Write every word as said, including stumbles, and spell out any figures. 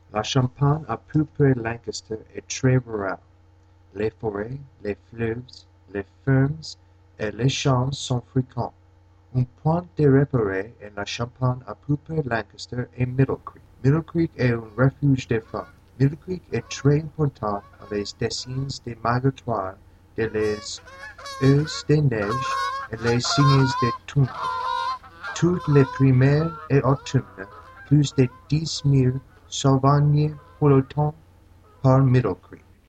La Champagne à peu près Lancaster est très rurale. Les forêts, les fleuves, les fermes et les champs sont fréquents. Un point de repère en la Champagne à peu près Lancaster est Middle Creek. Middle Creek est un refuge des femmes. Middle Creek est très important à les destins des migratoires de les ours des neiges et les cygnes des tundres. Toutes les primaires et automnes, plus de dix mille sauvagnes flottent par Middle Creek.